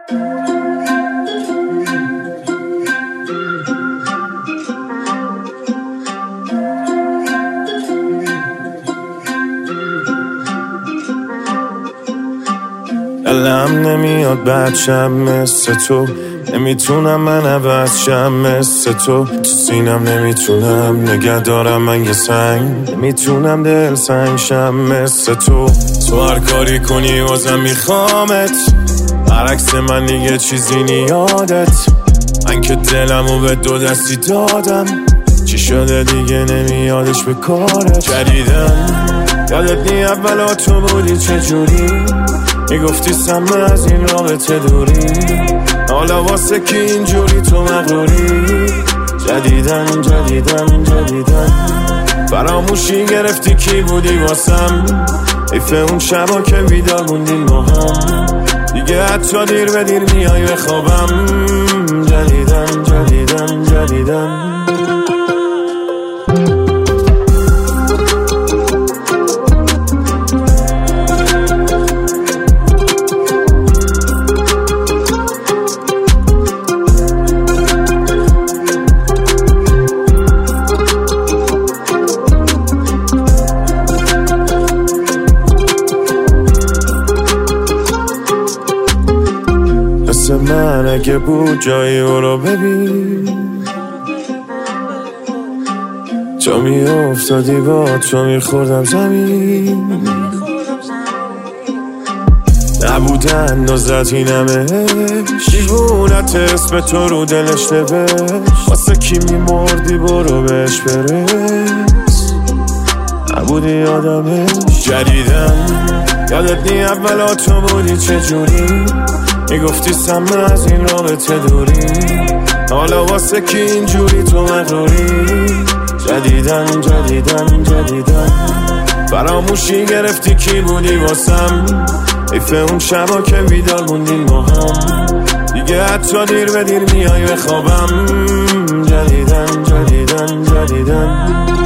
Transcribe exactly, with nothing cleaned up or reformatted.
دلم نمیاد بد شم مثل تو، نمیتونم من عوض شم مثل تو. تو سینم نمیتونم نگه دارم من یه سنگ، نمیتونم دل سنگ شم مثل تو. تو هر کاری کنی وزم میخوامت، برعکس من دیگه چیزی نیادت. من که دلمو به دو دستی دادم، چی شده دیگه نمیادش به کارت. جدیدن یادت نی اولا تو بودی چجوری، میگفتی سمه از این رابطه دوری، حالا واسه کی اینجوری تو مغروری. جدیدن جدیدن جدیدن فراموشی گرفتی کی بودی واسم، حیف اون شبا که بیدار موندیم با هم، دیگه حتی دیر به دیر میای به خوابم. جدیدن جدیدن جدیدن مثل من اگه بود جایی او رو ببین، تو می افتادی با تو می خوردم زمین، نبوده اندازت این همه دیوونت اسم تو رو دلش نوشت، واسه کی می مردی برو بهش برس، نبودی آدمش. جدیدن یادت نی اولا تو بودی چجوری، میگفتی سمه از این رابطه دوری، حالا واسه کی اینجوری تو مغروری. جدیدن جدیدن جدیدن فراموشی گرفتی کی بودی واسم، حیف اون شبا که بیدار موندیم با هم، دیگه حتی دیر به دیر میای به خوابم. جدیدن جدیدن جدیدن